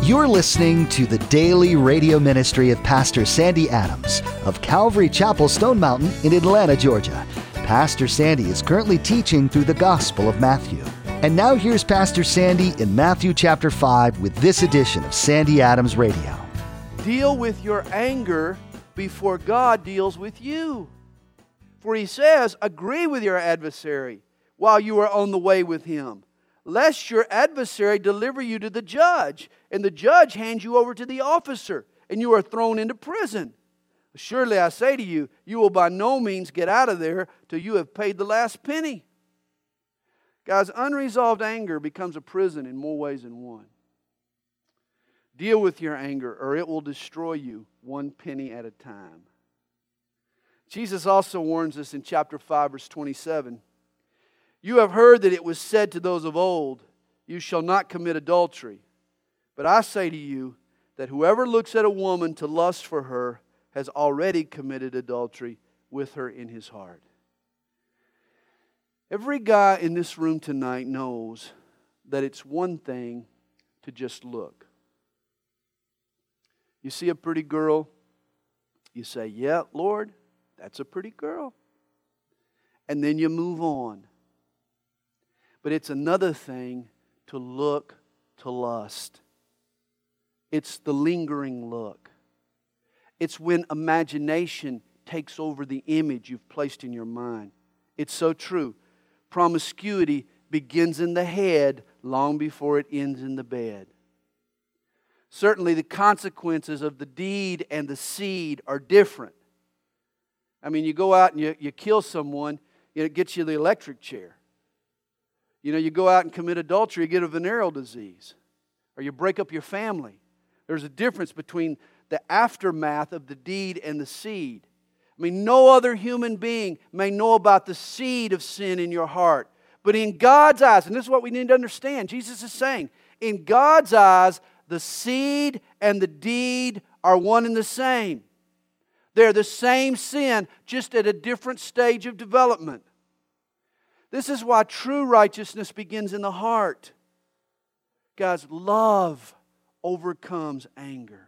You're listening to the daily radio ministry of Pastor Sandy Adams of Calvary Chapel, Stone Mountain in Atlanta, Georgia. Pastor Sandy is currently teaching through the Gospel of Matthew. And now here's Pastor Sandy in Matthew chapter 5 with this edition of Sandy Adams Radio. Deal with your anger before God deals with you. For He says, agree with your adversary while you are on the way with him, lest your adversary deliver you to the judge, and the judge hands you over to the officer, and you are thrown into prison. Surely I say to you, you will by no means get out of there till you have paid the last penny. Guys, unresolved anger becomes a prison in more ways than one. Deal with your anger, or it will destroy you one penny at a time. Jesus also warns us in chapter 5, verse 27. You have heard that it was said to those of old, you shall not commit adultery. But I say to you that whoever looks at a woman to lust for her has already committed adultery with her in his heart. Every guy in this room tonight knows that it's one thing to just look. You see a pretty girl, you say, yeah, Lord, that's a pretty girl. And then you move on. But it's another thing to look to lust. It's the lingering look. It's when imagination takes over the image you've placed in your mind. It's so true. Promiscuity begins in the head long before it ends in the bed. Certainly the consequences of the deed and the seed are different. I mean, you go out and you kill someone, it gets you the electric chair. You go out and commit adultery, you get a venereal disease. Or you break up your family. There's a difference between the aftermath of the deed and the seed. I mean, no other human being may know about the seed of sin in your heart. But in God's eyes, and this is what we need to understand, Jesus is saying, in God's eyes, the seed and the deed are one and the same. They're the same sin, just at a different stage of development. This is why true righteousness begins in the heart. Guys, love overcomes anger.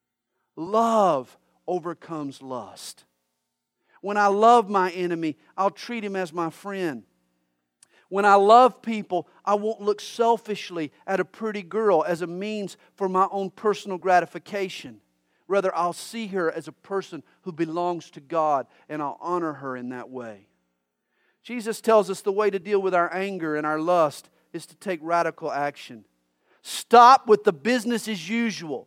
Love overcomes lust. When I love my enemy, I'll treat him as my friend. When I love people, I won't look selfishly at a pretty girl as a means for my own personal gratification. Rather, I'll see her as a person who belongs to God, and I'll honor her in that way. Jesus tells us the way to deal with our anger and our lust is to take radical action. Stop with the business as usual.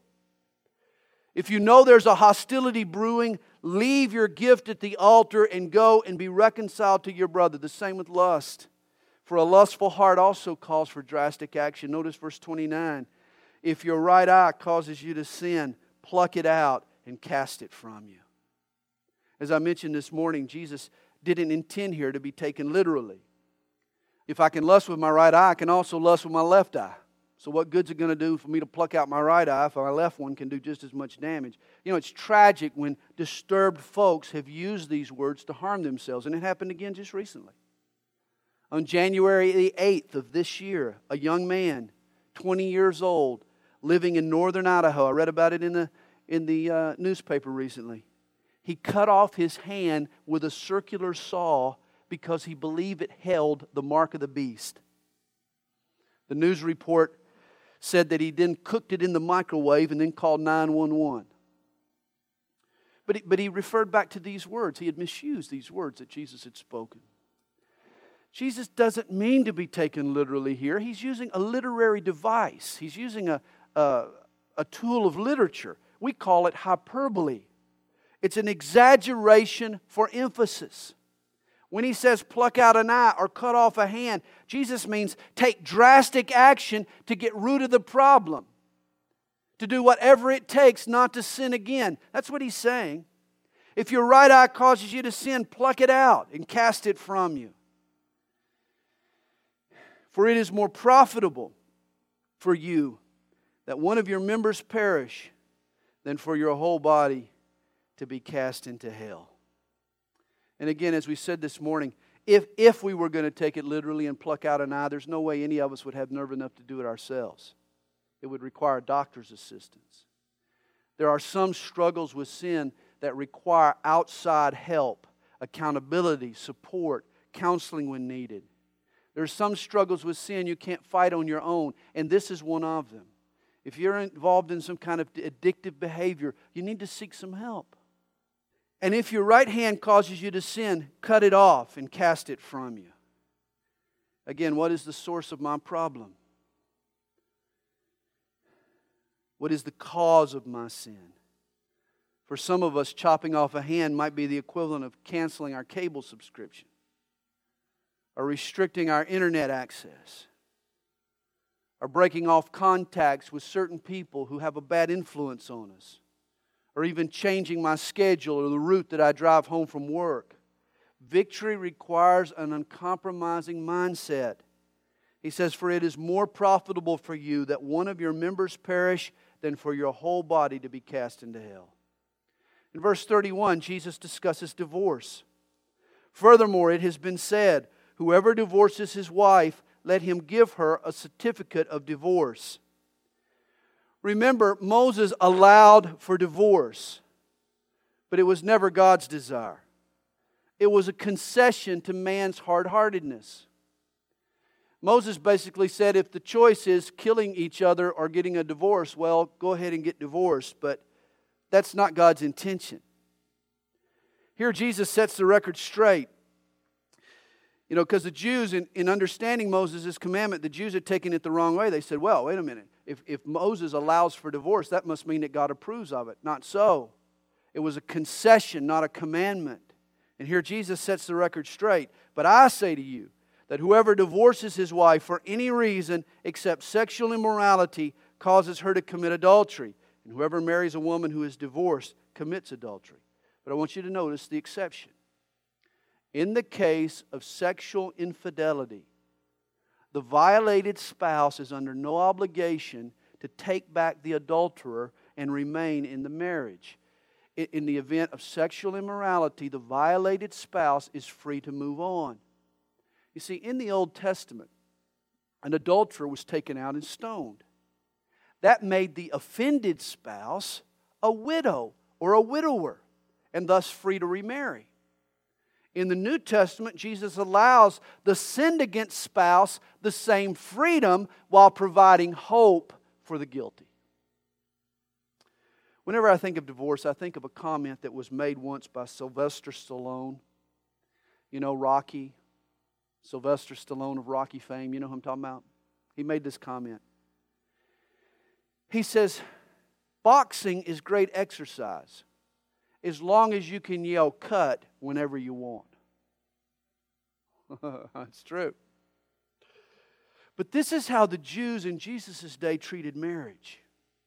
If you know there's a hostility brewing, leave your gift at the altar and go and be reconciled to your brother. The same with lust. For a lustful heart also calls for drastic action. Notice verse 29. If your right eye causes you to sin, pluck it out and cast it from you. As I mentioned this morning, Jesus didn't intend here to be taken literally. If I can lust with my right eye, I can also lust with my left eye. So what good's it going to do for me to pluck out my right eye if my left one can do just as much damage? It's tragic when disturbed folks have used these words to harm themselves. And it happened again just recently. On January the 8th of this year, a young man, 20 years old, living in northern Idaho. I read about it in the newspaper recently. He cut off his hand with a circular saw because he believed it held the mark of the beast. The news report said that he then cooked it in the microwave and then called 911. But he referred back to these words. He had misused these words that Jesus had spoken. Jesus doesn't mean to be taken literally here. He's using a literary device. He's using a tool of literature. We call it hyperbole. It's an exaggeration for emphasis. When he says pluck out an eye or cut off a hand, Jesus means take drastic action to get rid of the problem. To do whatever it takes not to sin again. That's what he's saying. If your right eye causes you to sin, pluck it out and cast it from you. For it is more profitable for you that one of your members perish than for your whole body to be cast into hell. And again, as we said this morning, if we were going to take it literally and pluck out an eye, there's no way any of us would have nerve enough to do it ourselves. It would require a doctor's assistance. There are some struggles with sin that require outside help, accountability, support, counseling when needed. There are some struggles with sin you can't fight on your own, and this is one of them. If you're involved in some kind of addictive behavior, you need to seek some help. And if your right hand causes you to sin, cut it off and cast it from you. Again, what is the source of my problem? What is the cause of my sin? For some of us, chopping off a hand might be the equivalent of canceling our cable subscription or restricting our internet access or breaking off contacts with certain people who have a bad influence on us, or even changing my schedule or the route that I drive home from work. Victory requires an uncompromising mindset. He says, "For it is more profitable for you that one of your members perish than for your whole body to be cast into hell." In verse 31, Jesus discusses divorce. "Furthermore, it has been said, whoever divorces his wife, let him give her a certificate of divorce." Remember, Moses allowed for divorce, but it was never God's desire. It was a concession to man's hard-heartedness. Moses basically said, if the choice is killing each other or getting a divorce, well, go ahead and get divorced, but that's not God's intention. Here Jesus sets the record straight. Because the Jews, in understanding Moses' commandment, the Jews had taken it the wrong way. They said, well, wait a minute. If Moses allows for divorce, that must mean that God approves of it. Not so. It was a concession, not a commandment. And here Jesus sets the record straight. "But I say to you that whoever divorces his wife for any reason except sexual immorality causes her to commit adultery. And whoever marries a woman who is divorced commits adultery." But I want you to notice the exception. In the case of sexual infidelity, the violated spouse is under no obligation to take back the adulterer and remain in the marriage. In the event of sexual immorality, the violated spouse is free to move on. You see, in the Old Testament, an adulterer was taken out and stoned. That made the offended spouse a widow or a widower, and thus free to remarry. In the New Testament, Jesus allows the sinned against spouse the same freedom while providing hope for the guilty. Whenever I think of divorce, I think of a comment that was made once by Sylvester Stallone. Rocky. Sylvester Stallone of Rocky fame. You know who I'm talking about? He made this comment. He says, "Boxing is great exercise as long as you can yell 'cut' whenever you want." That's true. But this is how the Jews in Jesus' day treated marriage.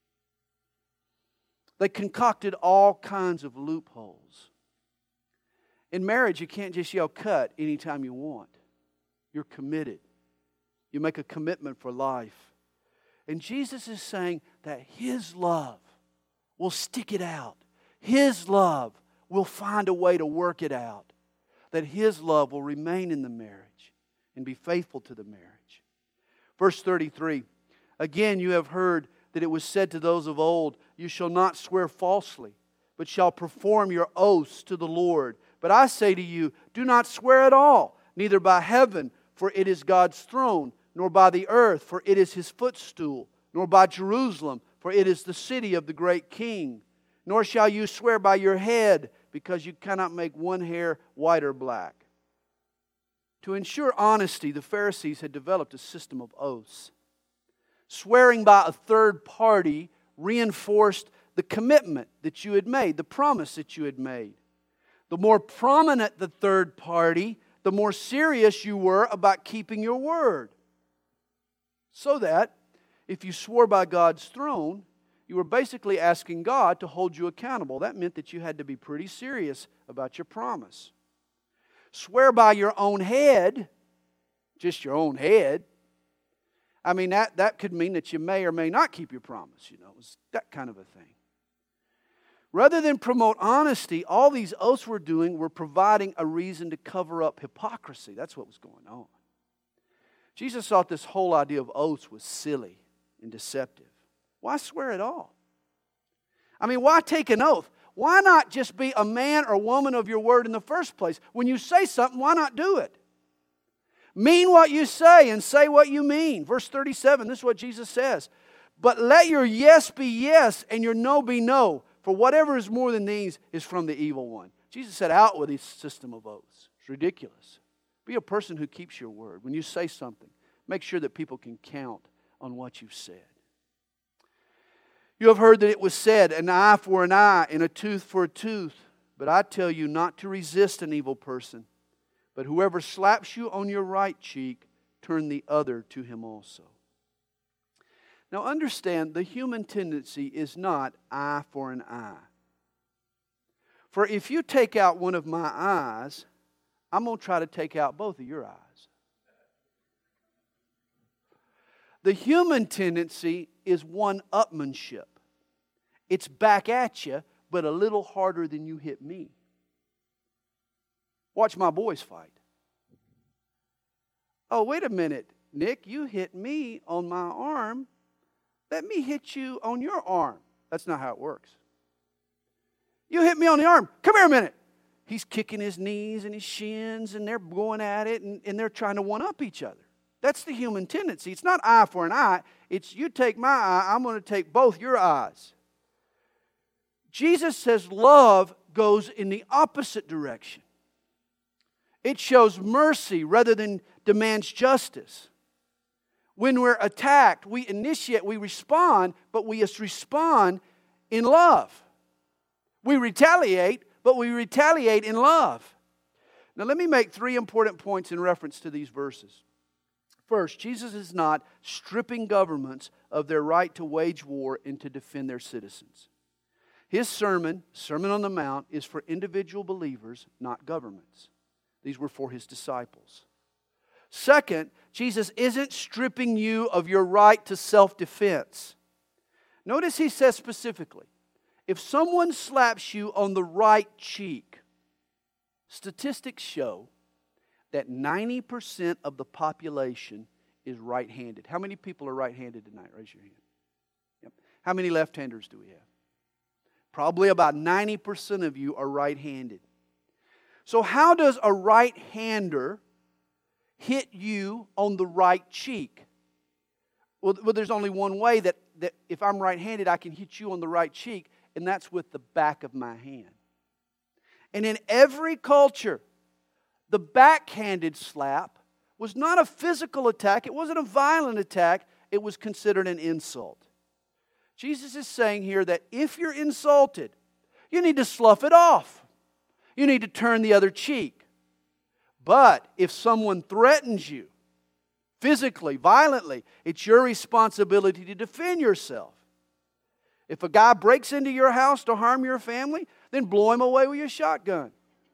They concocted all kinds of loopholes. In marriage, you can't just yell "cut" anytime you want. You're committed. You make a commitment for life. And Jesus is saying that His love will stick it out. His love will find a way to work it out. That His love will remain in the marriage and be faithful to the marriage. Verse 33, "Again you have heard that it was said to those of old, 'You shall not swear falsely, but shall perform your oaths to the Lord.' But I say to you, do not swear at all, neither by heaven, for it is God's throne, nor by the earth, for it is His footstool, nor by Jerusalem, for it is the city of the great King. Nor shall you swear by your head, because you cannot make one hair white or black." To ensure honesty, the Pharisees had developed a system of oaths. Swearing by a third party reinforced the commitment that you had made, the promise that you had made. The more prominent the third party, the more serious you were about keeping your word. So that if you swore by God's throne, you were basically asking God to hold you accountable. That meant that you had to be pretty serious about your promise. Swear by your own head, just your own head. I mean, that could mean that you may or may not keep your promise. It was that kind of a thing. Rather than promote honesty, all these oaths were doing were providing a reason to cover up hypocrisy. That's what was going on. Jesus thought this whole idea of oaths was silly and deceptive. Why swear at all? I mean, why take an oath? Why not just be a man or woman of your word in the first place? When you say something, why not do it? Mean what you say and say what you mean. Verse 37, this is what Jesus says. But let your yes be yes and your no be no. For whatever is more than these is from the evil one. Jesus said, out with this system of oaths. It's ridiculous. Be a person who keeps your word. When you say something, make sure that people can count on what you've said. You have heard that it was said, an eye for an eye and a tooth for a tooth. But I tell you not to resist an evil person. But whoever slaps you on your right cheek, turn the other to him also. Now understand, the human tendency is not eye for an eye. For if you take out one of my eyes, I'm going to try to take out both of your eyes. The human tendency is one-upmanship. It's back at you, but a little harder than you hit me. Watch my boys fight. Oh, wait a minute, Nick, you hit me on my arm. Let me hit you on your arm. That's not how it works. You hit me on the arm. Come here a minute. He's kicking his knees and his shins, and they're going at it, and they're trying to one-up each other. That's the human tendency. It's not eye for an eye. It's you take my eye, I'm going to take both your eyes. Jesus says love goes in the opposite direction. It shows mercy rather than demands justice. When we're attacked, we respond, but we just respond in love. We retaliate, but we retaliate in love. Now let me make 3 important points in reference to these verses. First, Jesus is not stripping governments of their right to wage war and to defend their citizens. His sermon, Sermon on the Mount, is for individual believers, not governments. These were for His disciples. Second, Jesus isn't stripping you of your right to self-defense. Notice He says specifically, if someone slaps you on the right cheek, statistics show that 90% of the population is right-handed. How many people are right-handed tonight? Raise your hand. Yep. How many left-handers do we have? Probably about 90% of you are right-handed. So how does a right-hander hit you on the right cheek? Well, there's only one way that if I'm right-handed, I can hit you on the right cheek, and that's with the back of my hand. And in every culture, the backhanded slap was not a physical attack. It wasn't a violent attack. It was considered an insult. Jesus is saying here that if you're insulted, you need to slough it off. You need to turn the other cheek. But if someone threatens you physically, violently, it's your responsibility to defend yourself. If a guy breaks into your house to harm your family, then blow him away with your shotgun.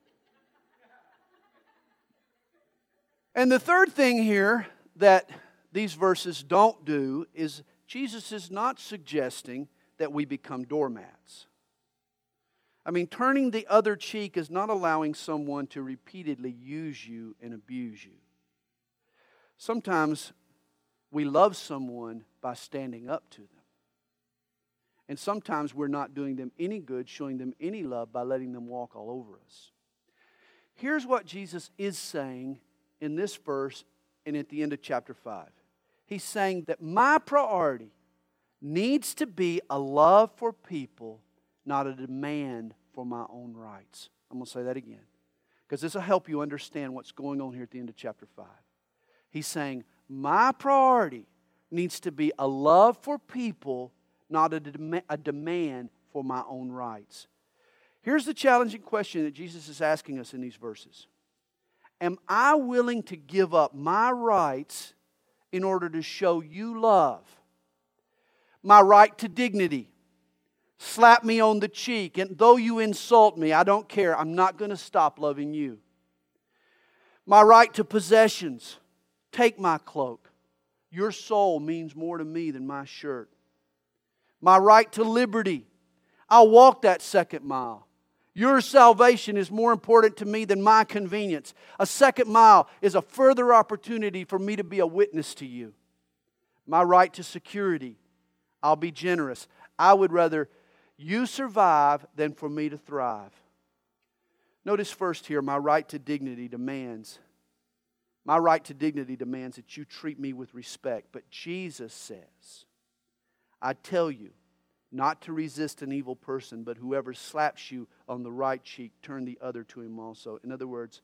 And the third thing here that these verses don't do is Jesus is not suggesting that we become doormats. I mean, turning the other cheek is not allowing someone to repeatedly use you and abuse you. Sometimes we love someone by standing up to them. And sometimes we're not doing them any good, showing them any love by letting them walk all over us. Here's what Jesus is saying in this verse and at the end of chapter 5. He's saying that my priority needs to be a love for people, not a demand for my own rights. I'm going to say that again, because this will help you understand what's going on here at the end of chapter 5. He's saying my priority needs to be a love for people, not a demand for my own rights. Here's the challenging question that Jesus is asking us in these verses. Am I willing to give up my rights in order to show you love? My right to dignity. Slap me on the cheek, and though you insult me, I don't care. I'm not going to stop loving you. My right to possessions. Take my cloak. Your soul means more to me than my shirt. My right to liberty. I'll walk that second mile. Your salvation is more important to me than my convenience. A second mile is a further opportunity for me to be a witness to you. My right to security. I'll be generous. I would rather you survive than for me to thrive. Notice first here, my right to dignity demands that you treat me with respect. But Jesus says, I tell you, not to resist an evil person, but whoever slaps you on the right cheek, turn the other to him also. In other words,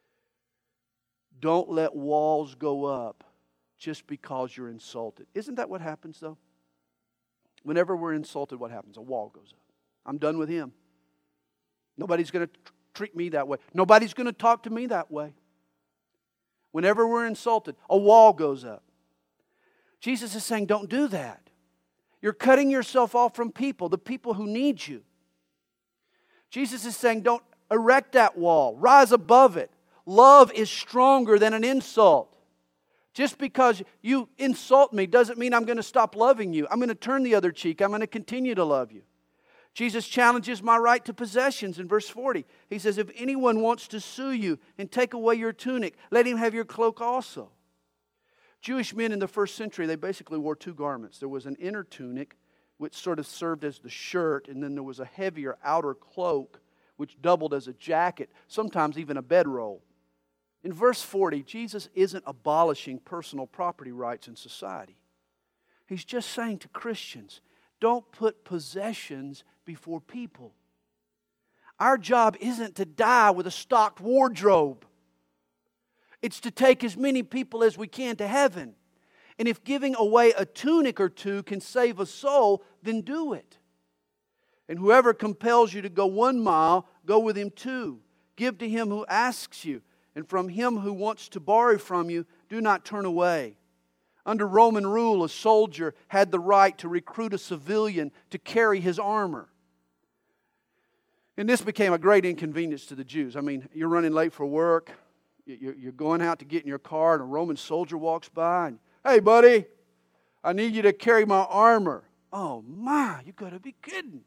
don't let walls go up just because you're insulted. Isn't that what happens, though? Whenever we're insulted, what happens? A wall goes up. I'm done with him. Nobody's going to treat me that way. Nobody's going to talk to me that way. Whenever we're insulted, a wall goes up. Jesus is saying, don't do that. You're cutting yourself off from people, the people who need you. Jesus is saying, don't erect that wall. Rise above it. Love is stronger than an insult. Just because you insult me doesn't mean I'm going to stop loving you. I'm going to turn the other cheek. I'm going to continue to love you. Jesus challenges my right to possessions in verse 40. He says, if anyone wants to sue you and take away your tunic, let him have your cloak also. Jewish men in the first century, they basically wore two garments. There was an inner tunic, which sort of served as the shirt, and then there was a heavier outer cloak, which doubled as a jacket, sometimes even a bedroll. In verse 40, Jesus isn't abolishing personal property rights in society. He's just saying to Christians, don't put possessions before people. Our job isn't to die with a stocked wardrobe. It's to take as many people as we can to heaven. And if giving away a tunic or two can save a soul, then do it. And whoever compels you to go 1 mile, go with him 2. Give to him who asks you, and from him who wants to borrow from you, do not turn away. Under Roman rule, a soldier had the right to recruit a civilian to carry his armor. And this became a great inconvenience to the Jews. I mean, you're running late for work. You're going out to get in your car, and a Roman soldier walks by. And, hey, buddy, I need you to carry my armor. Oh, my, you got to be kidding.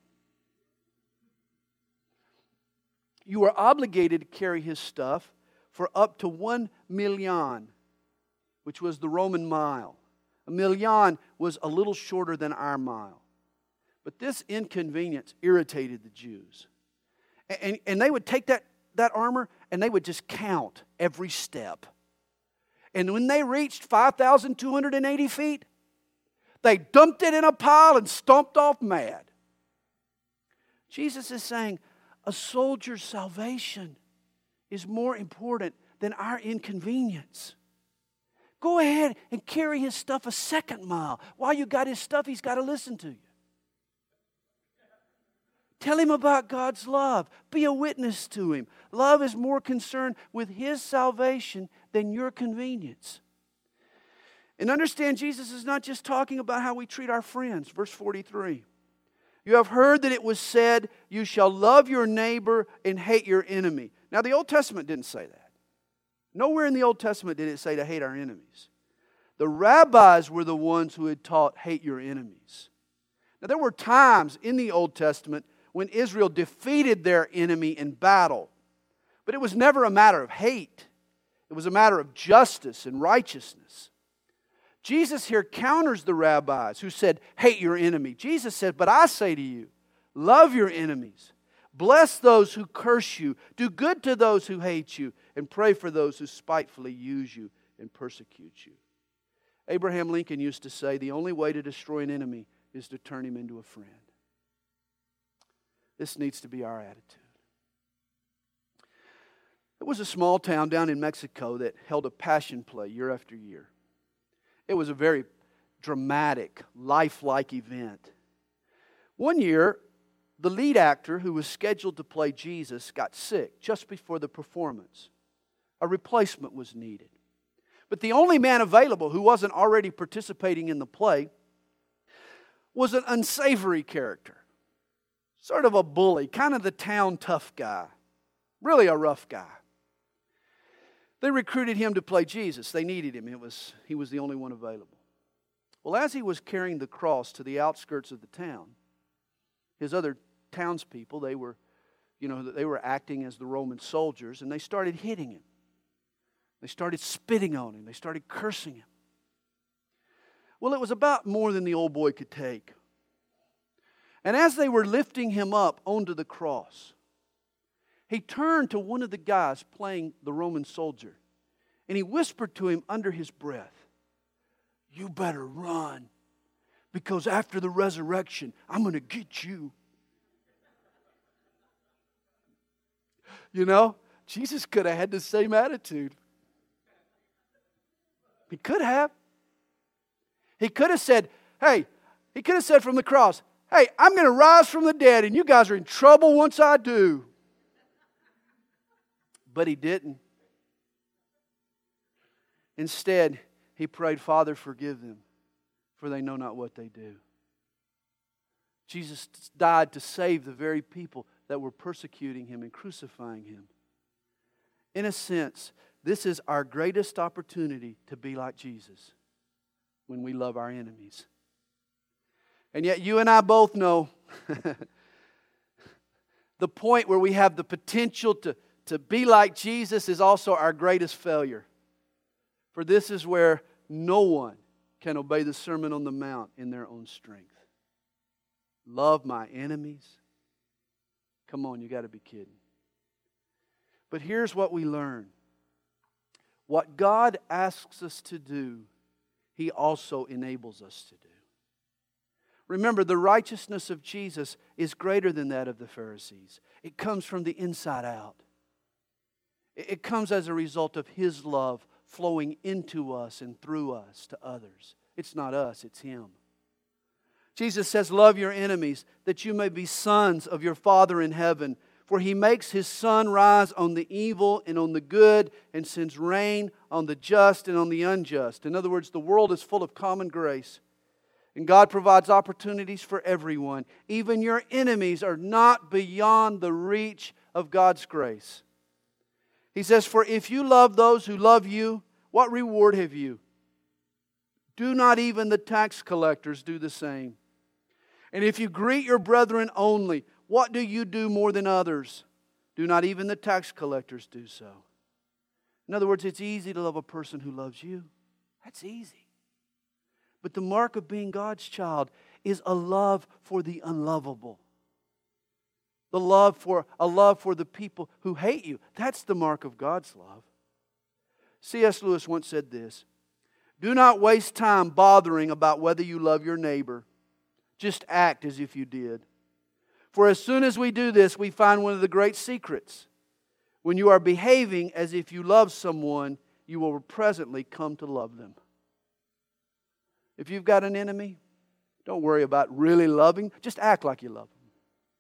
You were obligated to carry his stuff for up to 1 million, which was the Roman mile. A million was a little shorter than our mile. But this inconvenience irritated the Jews. And they would take that armor and they would just count every step. And when they reached 5,280 feet, they dumped it in a pile and stomped off mad. Jesus is saying a soldier's salvation is more important than our inconvenience. Go ahead and carry his stuff a 2nd mile. While you got his stuff, he's got to listen to you. Tell him about God's love. Be a witness to him. Love is more concerned with his salvation than your convenience. And understand, Jesus is not just talking about how we treat our friends. Verse 43. You have heard that it was said, you shall love your neighbor and hate your enemy. Now, the Old Testament didn't say that. Nowhere in the Old Testament did it say to hate our enemies. The rabbis were the ones who had taught, hate your enemies. Now, there were times in the Old Testament when Israel defeated their enemy in battle. But it was never a matter of hate. It was a matter of justice and righteousness. Jesus here counters the rabbis who said, hate your enemy. Jesus said, but I say to you, love your enemies. Bless those who curse you. Do good to those who hate you. And pray for those who spitefully use you and persecute you. Abraham Lincoln used to say, the only way to destroy an enemy is to turn him into a friend. This needs to be our attitude. There was a small town down in Mexico that held a passion play year after year. It was a very dramatic, lifelike event. One year, the lead actor who was scheduled to play Jesus got sick just before the performance. A replacement was needed. But the only man available who wasn't already participating in the play was an unsavory character. Sort of a bully, kind of the town tough guy. Really a rough guy. They recruited him to play Jesus. They needed him. He was the only one available. Well, as he was carrying the cross to the outskirts of the town, his other townspeople, they were acting as the Roman soldiers, and they started hitting him. They started spitting on him. They started cursing him. Well, it was about more than the old boy could take. And as they were lifting him up onto the cross, he turned to one of the guys playing the Roman soldier, and he whispered to him under his breath, "You better run, because after the resurrection, I'm going to get you." You know, Jesus could have had the same attitude. He could have. He could have said, he could have said from the cross, "Hey, I'm going to rise from the dead, and you guys are in trouble once I do." But he didn't. Instead, he prayed, "Father, forgive them, for they know not what they do." Jesus died to save the very people that were persecuting him and crucifying him. In a sense, this is our greatest opportunity to be like Jesus when we love our enemies. And yet you and I both know the point where we have the potential to be like Jesus is also our greatest failure. For this is where no one can obey the Sermon on the Mount in their own strength. Love my enemies? Come on, you got to be kidding. But here's what we learn. What God asks us to do, He also enables us to do. Remember, the righteousness of Jesus is greater than that of the Pharisees. It comes from the inside out. It comes as a result of His love flowing into us and through us to others. It's not us, it's Him. Jesus says, "Love your enemies, that you may be sons of your Father in heaven. For He makes His sun rise on the evil and on the good, and sends rain on the just and on the unjust." In other words, the world is full of common grace. And God provides opportunities for everyone. Even your enemies are not beyond the reach of God's grace. He says, "For if you love those who love you, what reward have you? Do not even the tax collectors do the same? And if you greet your brethren only, what do you do more than others? Do not even the tax collectors do so?" In other words, it's easy to love a person who loves you. That's easy. But the mark of being God's child is a love for the unlovable. A love for the people who hate you. That's the mark of God's love. C.S. Lewis once said this, "Do not waste time bothering about whether you love your neighbor. Just act as if you did. For as soon as we do this, we find one of the great secrets. When you are behaving as if you love someone, you will presently come to love them." If you've got an enemy, don't worry about really loving. Just act like you love them.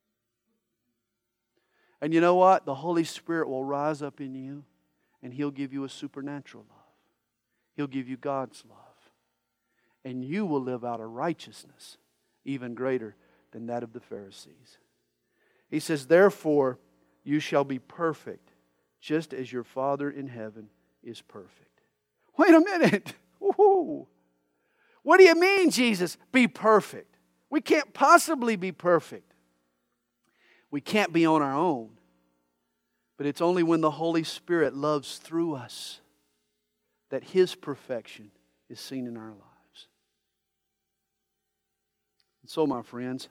And you know what? The Holy Spirit will rise up in you, and He'll give you a supernatural love. He'll give you God's love. And you will live out a righteousness even greater than that of the Pharisees. He says, "Therefore, you shall be perfect, just as your Father in heaven is perfect." Wait a minute. Woo-hoo. What do you mean, Jesus? Be perfect. We can't possibly be perfect. We can't be on our own. But it's only when the Holy Spirit loves through us that His perfection is seen in our lives. And so, my friends,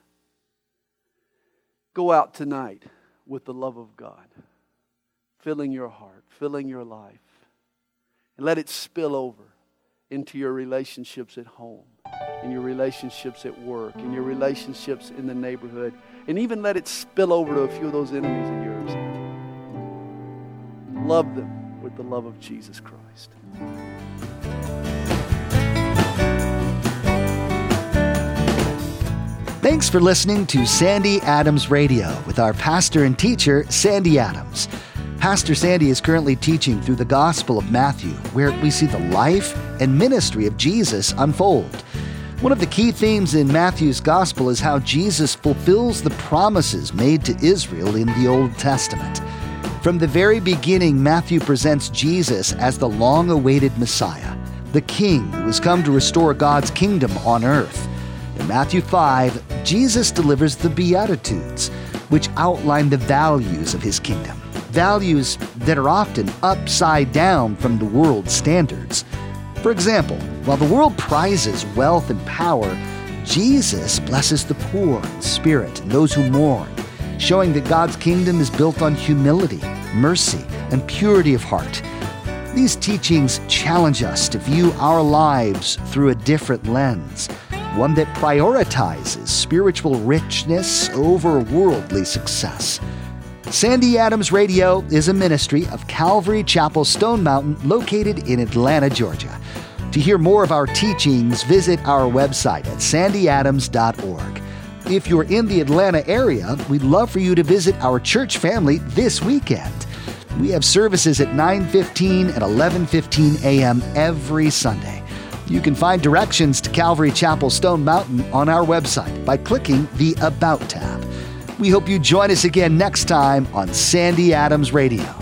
go out tonight with the love of God, filling your heart, filling your life, and let it spill over into your relationships at home, in your relationships at work, in your relationships in the neighborhood, and even let it spill over to a few of those enemies of yours. Love them with the love of Jesus Christ. Thanks for listening to Sandy Adams Radio with our pastor and teacher, Sandy Adams. Pastor Sandy is currently teaching through the Gospel of Matthew, where we see the life and ministry of Jesus unfold. One of the key themes in Matthew's Gospel is how Jesus fulfills the promises made to Israel in the Old Testament. From the very beginning, Matthew presents Jesus as the long-awaited Messiah, the King who has come to restore God's kingdom on earth. In Matthew 5, Jesus delivers the Beatitudes, which outline the values of His kingdom. Values that are often upside down from the world's standards. For example, while the world prizes wealth and power, Jesus blesses the poor in spirit and those who mourn, showing that God's kingdom is built on humility, mercy, and purity of heart. These teachings challenge us to view our lives through a different lens, one that prioritizes spiritual richness over worldly success. Sandy Adams Radio is a ministry of Calvary Chapel Stone Mountain located in Atlanta, Georgia. To hear more of our teachings, visit our website at sandyadams.org. If you're in the Atlanta area, we'd love for you to visit our church family this weekend. We have services at 9:15 and 11:15 a.m. every Sunday. You can find directions to Calvary Chapel Stone Mountain on our website by clicking the About tab. We hope you join us again next time on Sandy Adams Radio.